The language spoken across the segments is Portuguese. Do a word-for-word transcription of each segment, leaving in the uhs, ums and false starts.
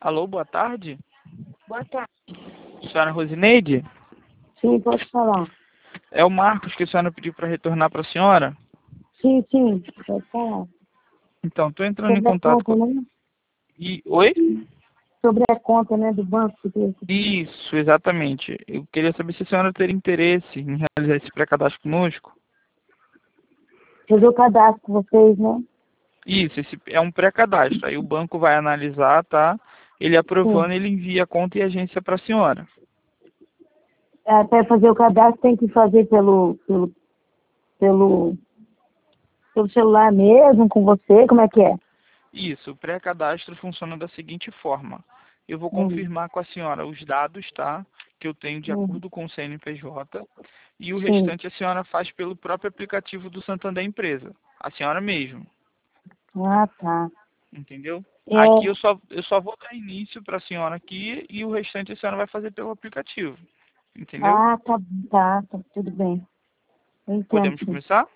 Alô, boa tarde. Boa tarde. Senhora Rosineide? Sim, pode falar. É o Marcos que a senhora pediu para retornar para a senhora? Sim, sim, pode falar. Então, estou entrando em Sobre a contato conta, com... né? E... Oi? Sobre a conta, né, do banco. que tem- Isso, exatamente. Eu queria saber se a senhora teria interesse em realizar esse pré-cadastro conosco. Fazer o cadastro com vocês, né? Isso, esse é um pré-cadastro. Aí o banco vai analisar, tá? Ele aprovando, Sim. ele envia a conta e a agência para a senhora. É, para fazer o cadastro tem que fazer pelo, pelo, pelo, pelo celular mesmo, com você, como é que é? Isso, o pré-cadastro funciona da seguinte forma. Eu vou Hum, confirmar com a senhora os dados, tá? Que eu tenho de hum, acordo com o C N P J. E o sim. restante a senhora faz pelo próprio aplicativo do Santander Empresa. A senhora mesmo. Ah, tá. Entendeu? Aqui eu É, só, eu só vou dar início para a senhora aqui e o restante a senhora vai fazer pelo aplicativo. Entendeu? ah, tá, tá, tá, tudo bem. Eu entendo, Podemos sim. começar?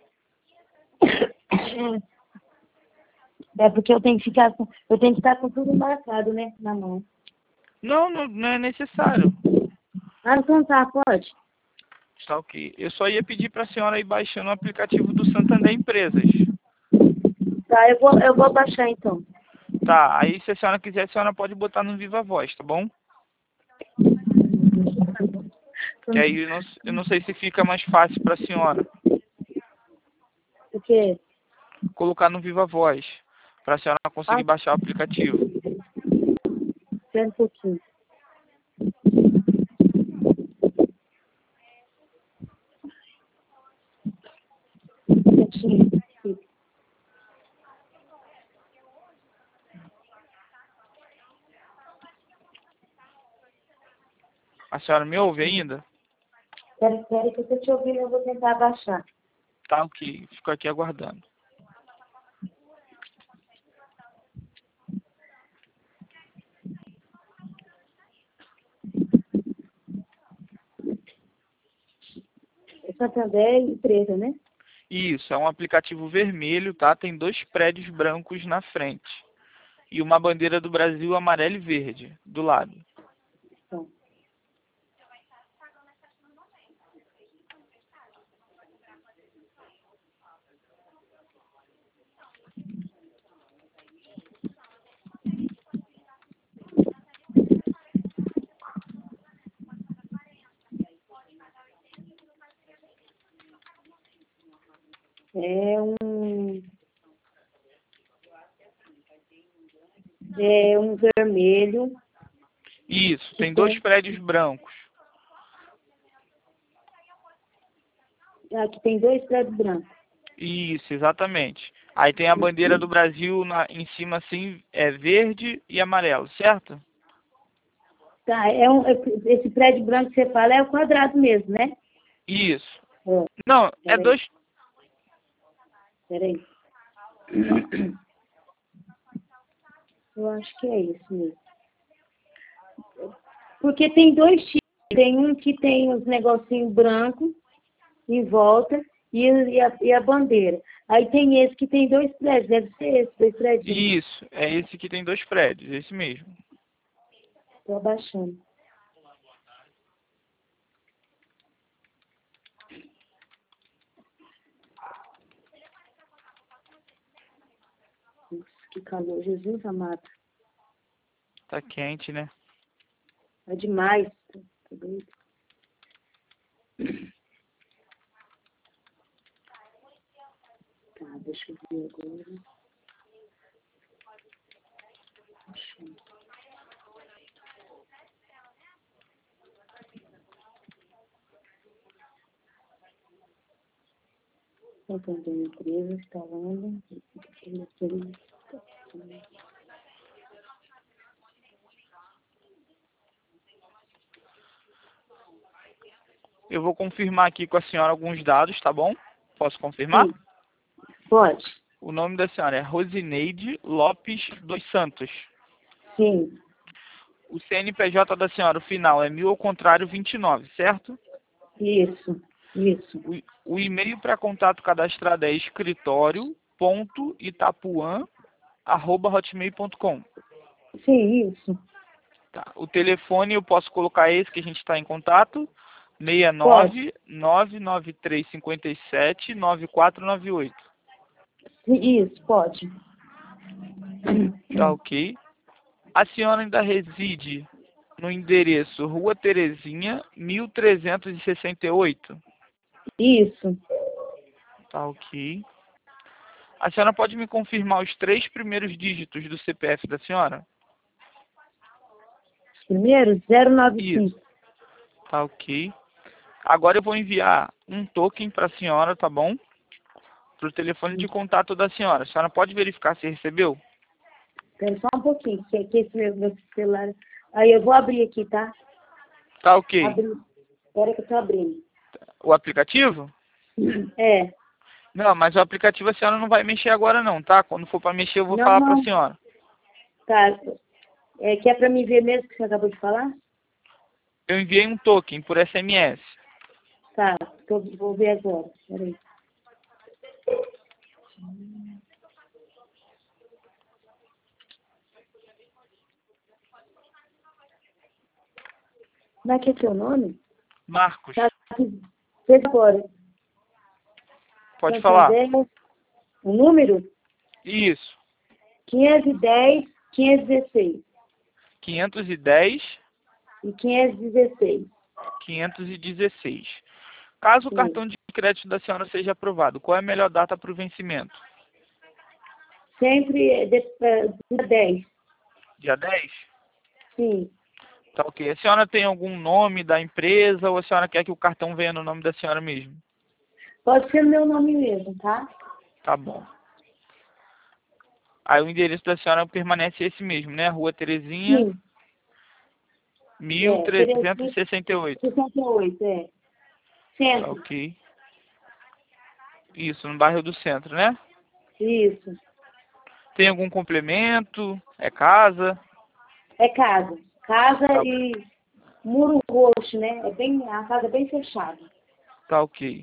É porque eu tenho que ficar com, eu tenho que estar com tudo marcado, né, na mão. Não, não, não é necessário. Ah, então tá, pode. Está ok. Eu só ia pedir para a senhora ir baixando o aplicativo do Santander Empresas. Tá, eu vou, eu vou baixar então. Tá, aí se a senhora quiser, a senhora pode botar no Viva Voz, tá bom? Que aí eu não, eu não sei se fica mais fácil para a senhora O quê? colocar no Viva Voz, para a senhora Ah, conseguir baixar o aplicativo. espera um pouquinho. Quietinho. A senhora me ouve ainda? Espera, espera que eu tô te ouvindo, eu vou tentar baixar. Tá ok, fico aqui aguardando. É Santander empresa, né? Isso, é um aplicativo vermelho, tá? Tem dois prédios brancos na frente. E uma bandeira do Brasil amarela e verde, do lado. Então, é um, é um vermelho Isso, que tem dois tem, prédios brancos. aqui tem dois prédios brancos. Isso, exatamente. Aí tem a bandeira do Brasil na, em cima assim, é verde e amarelo, certo? Tá, é um, é- esse prédio branco que você fala é o quadrado mesmo, né? Isso. Ó, Não, é peraí, dois. peraí. Eu acho que é isso mesmo. Porque tem dois tipos. Tem um que tem os negocinhos brancos em volta e, e, a, e a bandeira. Aí tem esse que tem dois prédios, deve ser esse, dois prédios. Isso, é esse que tem dois prédios, esse mesmo. Estou abaixando. Nossa, que calor, Jesus amado. Tá quente, né? É demais. Tá doido. Tá, deixa eu ver agora. Baixando. Santander Empresa, instalando. Eu vou confirmar aqui com a senhora alguns dados, tá bom? Posso confirmar? Sim, pode. O nome da senhora é Rosineide Lopes dos Santos. Sim, O C N P J da senhora, o final, é mil ao contrário vinte e nove, certo? isso, isso. O, o e-mail para contato cadastrado é escritório ponto itapuã arroba hotmail ponto com. Sim, isso. Tá. O telefone eu posso colocar esse que a gente está em contato, seis Pode. nove nove nove três cinco sete nove quatro nove oito. Isso, pode. Tá ok. A senhora ainda reside no endereço Rua Terezinha, mil trezentos e sessenta e oito. Isso. Tá ok. A senhora pode me confirmar os três primeiros dígitos do C P F da senhora? Primeiro, zero nove Isso. cinco. Tá ok. Agora eu vou enviar um token para a senhora, tá bom? Para o telefone de contato da senhora. A senhora pode verificar se recebeu? Espera só um pouquinho, que, que esse meu, meu celular... Aí eu vou abrir aqui, tá? Tá ok. Abrir. Espera que eu tô abrindo. O aplicativo? É. Não, mas o aplicativo a senhora não vai mexer agora não, tá? Quando for para mexer eu vou Não, falar para a não. senhora. Tá. É, que é pra mim ver mesmo que você acabou de falar? Eu enviei um token por S M S. Tá. Tô, vou ver agora. Peraí. Como é que é seu nome? Marcos, Tá aqui. Veja agora. pode falar. Santander. O número? Isso. quinhentos e dez, quinhentos e dezesseis. quinhentos e dez, E quinhentos e dezesseis. quinhentos e dezesseis. Caso o Sim. cartão de crédito da senhora seja aprovado, qual é a melhor data para o vencimento? Sempre é de, é, dia dez. Dia dez? Sim. Tá ok. A senhora tem algum nome da empresa ou a senhora quer que o cartão venha no nome da senhora mesmo? Pode ser o meu nome mesmo, tá? Tá bom. Aí o endereço da senhora permanece esse mesmo, né? Rua Terezinha, Sim. mil É, trezentos e trezentos sessenta e oito. e sessenta e oito, é. Tá Centro. ok. Isso, no bairro do Centro, né? Isso. Tem algum complemento? É casa? É casa. Casa Tá, e muro roxo, né? É bem, a casa é bem fechada. tá ok.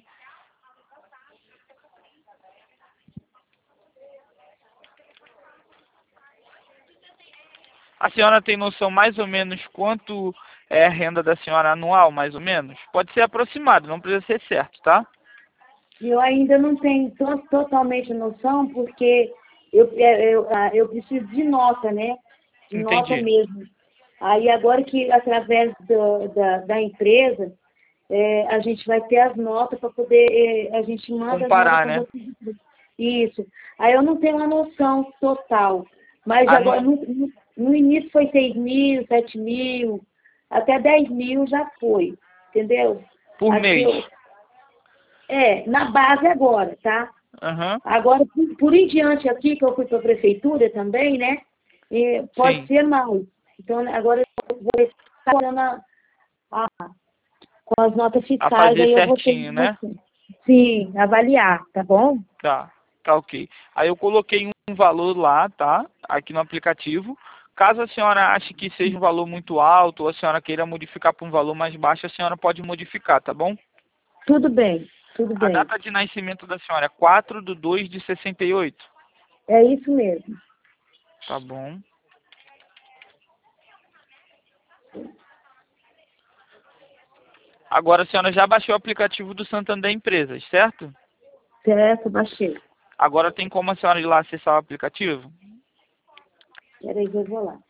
A senhora tem noção mais ou menos quanto é a renda da senhora anual, mais ou menos? Pode ser aproximado, não precisa ser certo, tá? Eu ainda não tenho to totalmente noção, porque eu, é, eu, ah, eu preciso de nota, né? De nota Entendi. mesmo. Aí agora que através do, da, da empresa, é, a gente vai ter as notas para poder, é, a gente manda as notas Comparar, para né? você. Isso. Aí eu não tenho a noção total. Mas agora, Anu... no, no, no início foi seis mil, sete mil, até dez mil já foi. Entendeu? Por Aqui mês. eu, é, na base agora, tá? Aham. Agora, por, por em diante aqui, que eu fui para a prefeitura também, né? E pode Sim. ser mais. Então, agora eu vou estar olhando a, a- com as notas A fiscais, fazer aí eu vou ter, certinho, vou né? ter- sim, avaliar, tá bom? Tá. Tá ok. Aí eu coloquei um valor lá, tá? Aqui no aplicativo. Caso a senhora ache que seja um valor muito alto ou a senhora queira modificar para um valor mais baixo, a senhora pode modificar, tá bom? Tudo bem, tudo A bem. data de nascimento da senhora é quatro de dois de sessenta e oito. É isso mesmo. Tá bom. Agora a senhora já baixou o aplicativo do Santander Empresas, certo? Certo, baixei. Agora tem como a senhora ir lá acessar o aplicativo? Peraí que eu vou lá.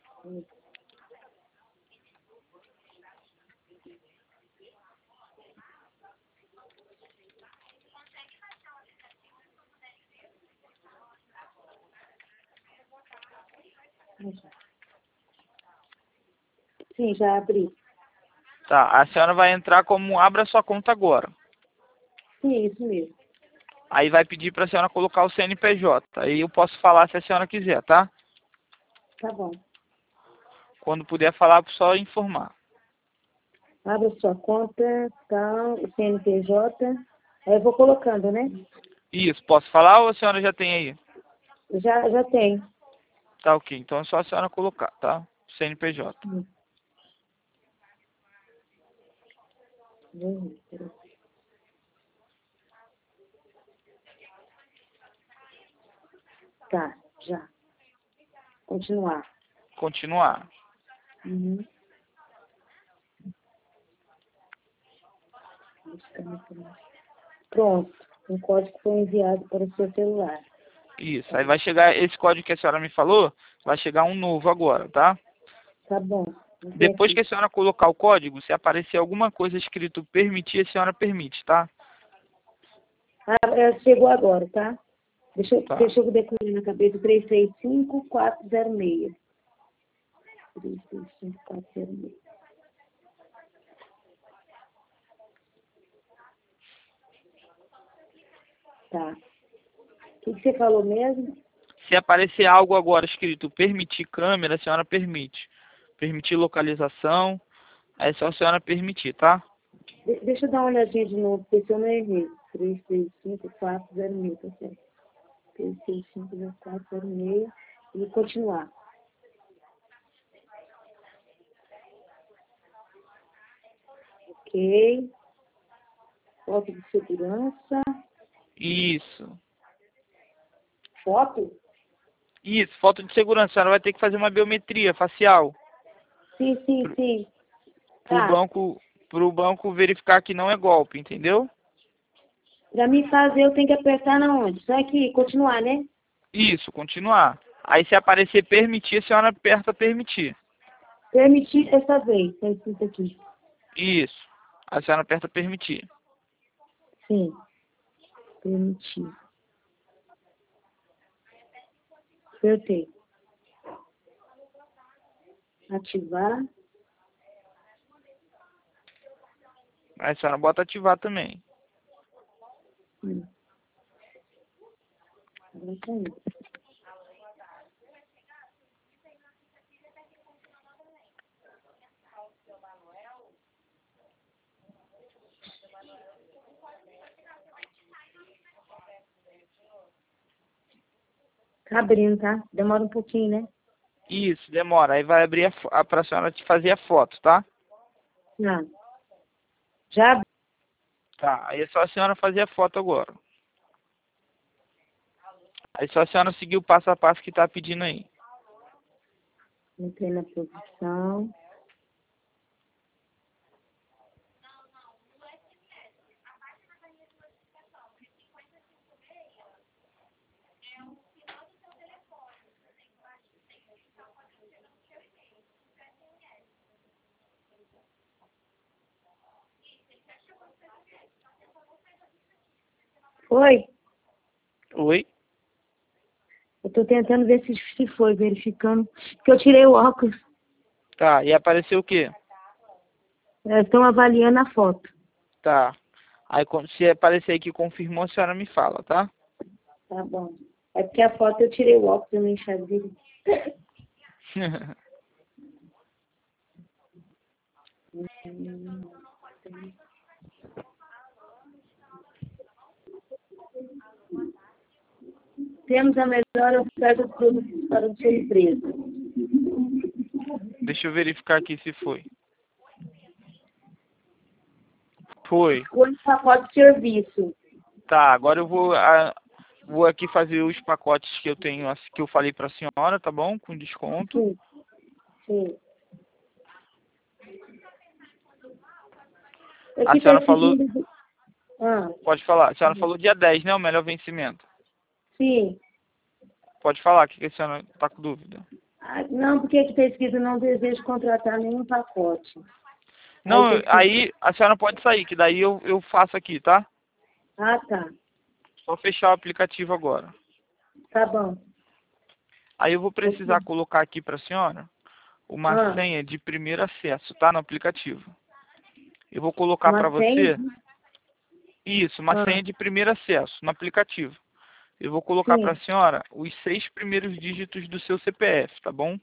Sim, já abri. Tá, a senhora vai entrar como abra sua conta agora. Sim, isso mesmo. Aí vai pedir para a senhora colocar o C N P J. Aí eu posso falar se a senhora quiser, tá? Tá bom. Quando puder falar, só informar. Abra sua conta, tá, o C N P J. Aí eu vou colocando, né? Isso, posso falar ou a senhora já tem aí? Já, já tem. Tá ok, então é só a senhora colocar, tá? C N P J. Hum. Hum, peraí. Tá, já. Continuar. Continuar. Uhum. Pronto. Um código foi enviado para o seu celular. Isso. Aí vai chegar esse código que a senhora me falou, vai chegar um novo agora, tá? Tá bom. Depois que a senhora colocar o código, se aparecer alguma coisa escrito permitir, a senhora permite, tá? Ah, é, chegou agora, tá? Deixa, eu- Tá. deixa eu decorar na cabeça. três seis cinco, quatro zero seis. três seis cinco, quatro zero seis. Tá. O que, que você falou mesmo? Se aparecer algo agora escrito permitir câmera, a senhora permite. Permitir localização, aí é só a senhora permitir, tá? De- deixa eu dar uma olhadinha de novo, porque se eu não errei. três seis cinco, quatro zero seis, tá certo? três seis cinco, quatro zero seis. E continuar. Ok. Foto de segurança. Isso. Foto? Isso, foto de segurança. A senhora vai ter que fazer uma biometria facial Sim, sim, sim. pro Tá. banco, pro banco verificar que não é golpe, entendeu? Pra mim fazer, eu tenho que apertar na onde? Só aqui, continuar, né? Isso, continuar. Aí se aparecer permitir, a senhora aperta permitir. Permitir dessa vez. Tá escrito aqui. Isso. A senhora aperta permitir. Sim. Permitir. Apertei. Ativar. Aí a senhora bota ativar também. Hum. Agora tá indo. Tá abrindo, tá? Demora um pouquinho, né? Isso, demora. Aí vai abrir a, fo- a pra senhora te fazer a foto, tá? Não. Já abri. Tá, aí é só a senhora fazer a foto agora. Aí só a senhora seguir o passo a passo que tá pedindo aí. Entrei na posição. Foi? Oi? Eu tô tentando ver se, se foi, verificando. Porque eu tirei o óculos. Tá, e apareceu o quê? Elas estão avaliando a foto. Tá. Aí quando se aparecer aí que confirmou, a senhora me fala, tá? Tá bom. É porque a foto eu tirei o óculos, eu não enxerguei. Temos a melhor oferta de produtos para a sua empresa. Deixa eu verificar aqui se foi. Foi. Escolha o pacote de serviço. Tá, agora eu vou, a, vou aqui fazer os pacotes que eu tenho, as- que eu falei pra senhora, tá bom? Com desconto. Sim, sim. A Aqui senhora está falou, exigindo... Ah, pode falar, a senhora falou dia dez, né? O melhor vencimento. sim. Pode falar, o que que a senhora tá com dúvida? Ah, não, porque aqui está escrito não desejo contratar nenhum pacote. Aí Não, tá escrito... aí a senhora pode sair, que daí eu, eu faço aqui, tá? Ah, tá. Só fechar o aplicativo agora. Tá bom. Aí eu vou precisar colocar aqui pra senhora uma Ah, senha de primeiro acesso, tá? No aplicativo. Eu vou colocar uma pra senha? você, isso, uma Ah, senha de primeiro acesso no aplicativo. Eu vou colocar pra sim. senhora os seis primeiros dígitos do seu C P F, tá bom?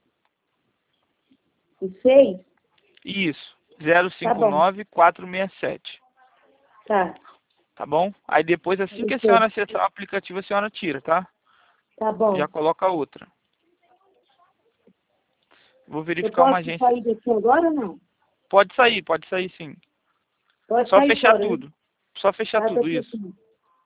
O seis? Isso, zero Tá cinco bom. nove quatro seis sete, Tá. tá bom? Aí depois, assim que a Isso. senhora acessar o aplicativo, a senhora tira, tá? Tá bom. Já coloca outra. Vou Eu verificar uma posso agência. sair daqui agora ou não? Pode sair, pode sair sim. Pode Só sair fechar fora, né? tudo. Só fechar Ah, tá tudo, isso. tudo.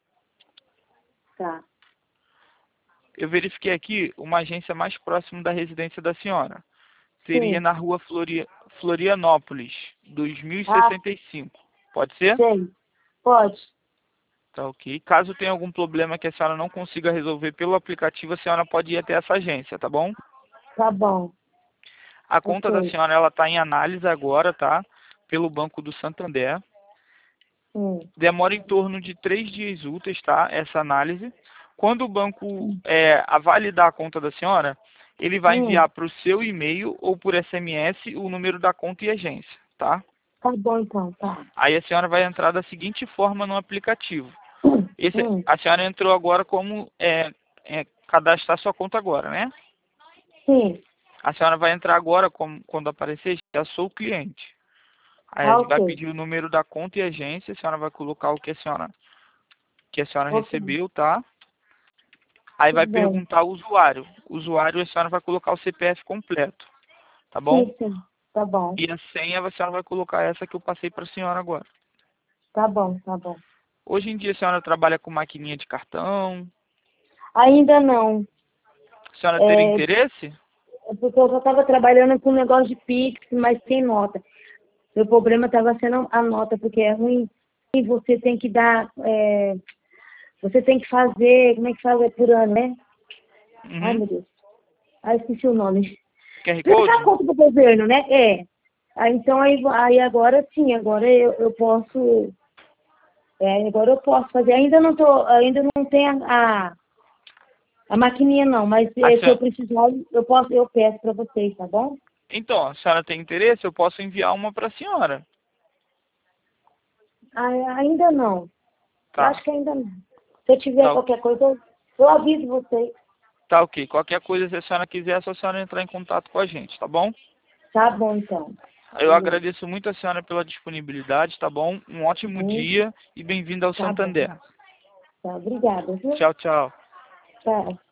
Tá. Eu verifiquei aqui uma agência mais próxima da residência da senhora. Seria Sim. na rua Flori... Florianópolis, dois mil e Ah, sessenta e cinco. Pode ser? Sei. Pode. Tá ok. Caso tenha algum problema que a senhora não consiga resolver pelo aplicativo, a senhora pode ir até essa agência, tá bom? Tá bom. A conta da Ok. senhora, ela está em análise agora, tá? Pelo Banco do Santander. Hum. Demora em torno de três dias úteis, tá? Essa análise. Quando o banco é, a validar a conta da senhora, ele vai Hum. enviar para o seu e-mail ou por S M S o número da conta e agência, tá? Tá bom, então. Tá. Aí a senhora vai entrar da seguinte forma no aplicativo. Hum. Esse, Hum. a senhora entrou agora como é, é, cadastrar sua conta agora, né? Sim. A senhora vai entrar agora, como, quando aparecer, já sou o cliente. Aí a Ah, gente vai ok. pedir o número da conta e agência, a senhora vai colocar o que a senhora, que a senhora Ok. recebeu, tá? Aí vai Tudo bem. perguntar o usuário. O usuário, a senhora vai colocar o C P F completo, tá bom? Sim, sim. Tá bom. E a senha, a senhora vai colocar essa que eu passei para a senhora agora. Tá bom, tá bom. Hoje em dia a senhora trabalha com maquininha de cartão. Ainda não. A senhora teria É, interesse? é porque eu só estava trabalhando com negócio de Pix, mas sem nota. Meu problema estava sendo a nota, porque é ruim. E você tem que dar. é, você tem que fazer. Como é que fala? É por ano, né? Ai, Uhum. meu Deus. Ah, esqueci o nome. Q R Prestar Code? conta do governo, né? É. Aí, então, aí, aí agora sim, agora eu, eu posso. É, agora eu posso fazer. Ainda não tô, ainda não tem a, a, a maquininha não, mas A é, se eu senhora... precisar, eu posso, eu peço para vocês, tá bom? Então, a senhora tem interesse? Eu posso enviar uma para a senhora. Ah, ainda não. Eu Tá. acho que ainda não. Se eu tiver Tá, ok. qualquer coisa, eu, eu aviso vocês. Tá ok. Qualquer coisa, se a senhora quiser, é só a senhora entrar em contato com a gente, tá bom? Tá bom, então. Eu Beleza. agradeço muito a senhora pela disponibilidade, tá bom? Um ótimo Uhum. dia e bem-vindo ao Tá bom. Santander. Tá, obrigada, viu? Tchau, tchau. Tá.